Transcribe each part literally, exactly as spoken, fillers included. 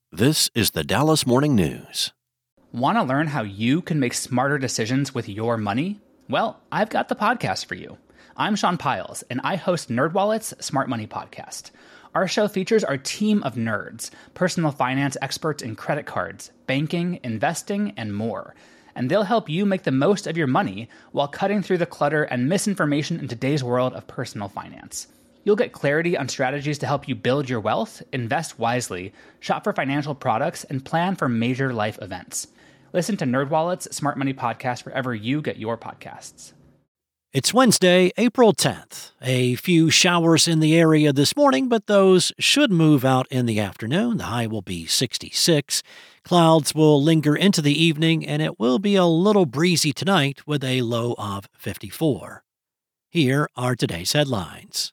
This is the Dallas Morning News. Want to learn how you can make smarter decisions with your money? Well, I've got the podcast for you. I'm Sean Piles, and I host NerdWallet's Smart Money Podcast. Our show features our team of nerds, personal finance experts in credit cards, banking, investing, and more. And they'll help you make the most of your money while cutting through the clutter and misinformation in today's world of personal finance. You'll get clarity on strategies to help you build your wealth, invest wisely, shop for financial products, and plan for major life events. Listen to NerdWallet's Smart Money Podcast wherever you get your podcasts. It's Wednesday, April tenth. A few showers in the area this morning, but those should move out in the afternoon. The high will be sixty-six. Clouds will linger into the evening, and it will be a little breezy tonight with a low of fifty-four. Here are today's headlines.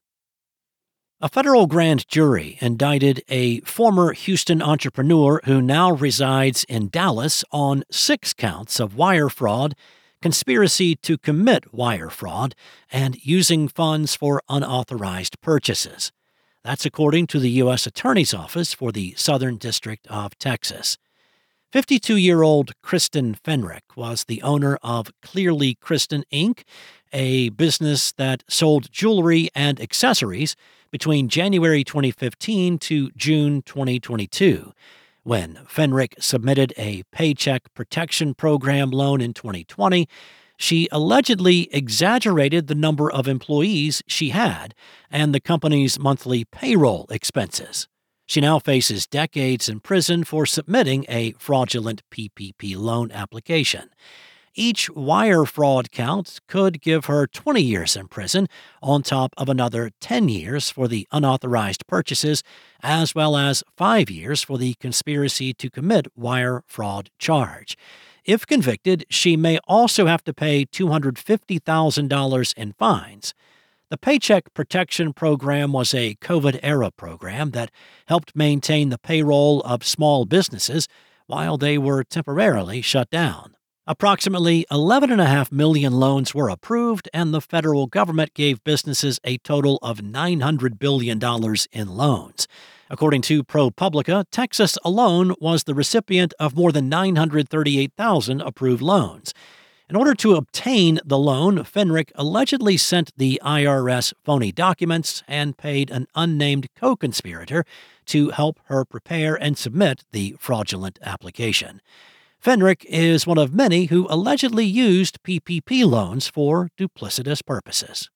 A federal grand jury indicted a former Houston entrepreneur who now resides in Dallas on six counts of wire fraud, conspiracy to commit wire fraud, and using funds for unauthorized purchases. That's according to the U S Attorney's Office for the Southern District of Texas. fifty-two-year-old Kristen Fenrick was the owner of Clearly Kristen Incorporated, a business that sold jewelry and accessories between January twenty fifteen to June twenty twenty-two. When Fenrick submitted a Paycheck Protection Program loan in twenty twenty, she allegedly exaggerated the number of employees she had and the company's monthly payroll expenses. She now faces decades in prison for submitting a fraudulent P P P loan application. Each wire fraud count could give her twenty years in prison, on top of another ten years for the unauthorized purchases, as well as five years for the conspiracy to commit wire fraud charge. If convicted, she may also have to pay two hundred fifty thousand dollars in fines. The Paycheck Protection Program was a COVID-era program that helped maintain the payroll of small businesses while they were temporarily shut down. Approximately eleven point five million loans were approved, and the federal government gave businesses a total of nine hundred billion dollars in loans. According to ProPublica, Texas alone was the recipient of more than nine hundred thirty-eight thousand approved loans. In order to obtain the loan, Fenrick allegedly sent the I R S phony documents and paid an unnamed co-conspirator to help her prepare and submit the fraudulent application. Fenrick is one of many who allegedly used P P P loans for duplicitous purposes.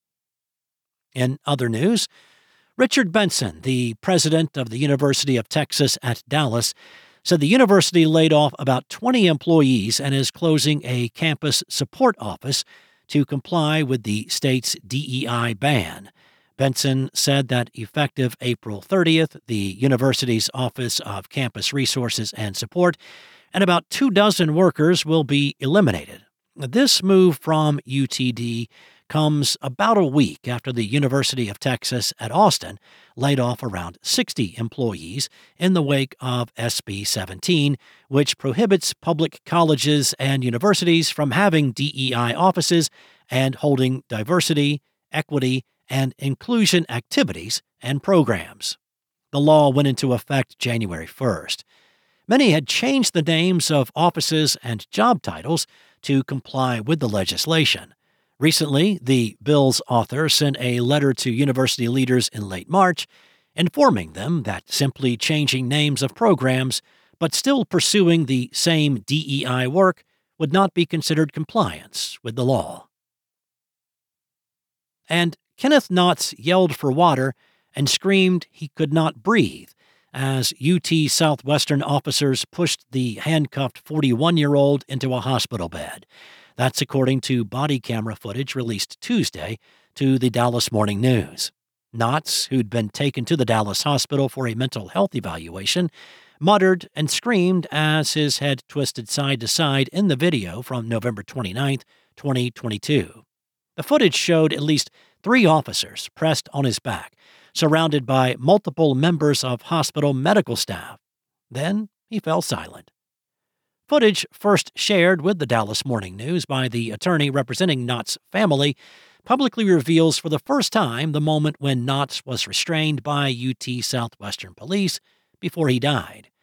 In other news, Richard Benson, the president of the University of Texas at Dallas, said the university laid off about twenty employees and is closing a campus support office to comply with the state's D E I ban. Benson said that effective April thirtieth, the university's Office of Campus Resources and Support and about two dozen workers will be eliminated. This move from U T D comes about a week after the University of Texas at Austin laid off around sixty employees in the wake of S B seventeen, which prohibits public colleges and universities from having D E I offices and holding diversity, equity, and inclusion activities and programs. The law went into effect January first. Many had changed the names of offices and job titles to comply with the legislation. Recently, the bill's author sent a letter to university leaders in late March, informing them that simply changing names of programs but still pursuing the same D E I work would not be considered compliance with the law. And Kenneth Knotts yelled for water and screamed he could not breathe as U T Southwestern officers pushed the handcuffed forty-one-year-old into a hospital bed. That's according to body camera footage released Tuesday to the Dallas Morning News. Knotts, who'd been taken to the Dallas hospital for a mental health evaluation, muttered and screamed as his head twisted side to side in the video from November twenty-ninth, twenty twenty-two. The footage showed at least three officers pressed on his back, surrounded by multiple members of hospital medical staff. Then he fell silent. Footage first shared with the Dallas Morning News by the attorney representing Knotts' family publicly reveals for the first time the moment when Knotts was restrained by U T Southwestern police before he died.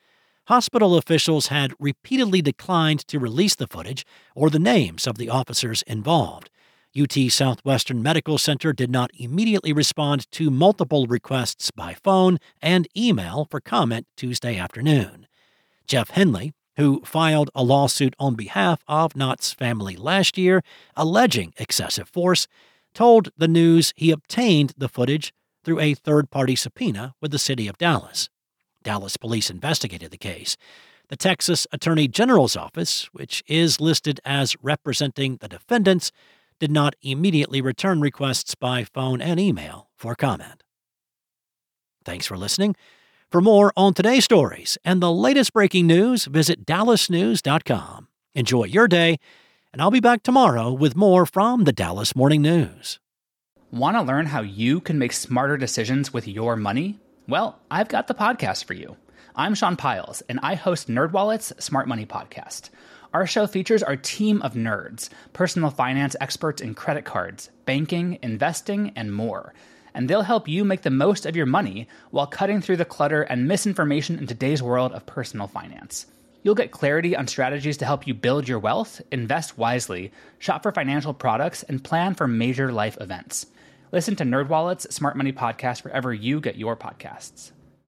hospital officials had repeatedly declined to release the footage or the names of the officers involved. U T Southwestern Medical Center did not immediately respond to multiple requests by phone and email for comment Tuesday afternoon. Jeff Henley, who filed a lawsuit on behalf of Knott's family last year, alleging excessive force, told the News he obtained the footage through a third-party subpoena with the city of Dallas. Dallas police investigated the case. The Texas Attorney General's office, which is listed as representing the defendants, did not immediately return requests by phone and email for comment. Thanks for listening. For more on today's stories and the latest breaking news, visit dallas news dot com. Enjoy your day, and I'll be back tomorrow with more from the Dallas Morning News. Want to learn how you can make smarter decisions with your money? Well, I've got the podcast for you. I'm Sean Piles, and I host NerdWallet's Smart Money Podcast. Our show features our team of nerds, personal finance experts in credit cards, banking, investing, and more. And they'll help you make the most of your money while cutting through the clutter and misinformation in today's world of personal finance. You'll get clarity on strategies to help you build your wealth, invest wisely, shop for financial products, and plan for major life events. Listen to NerdWallet's Smart Money Podcast wherever you get your podcasts.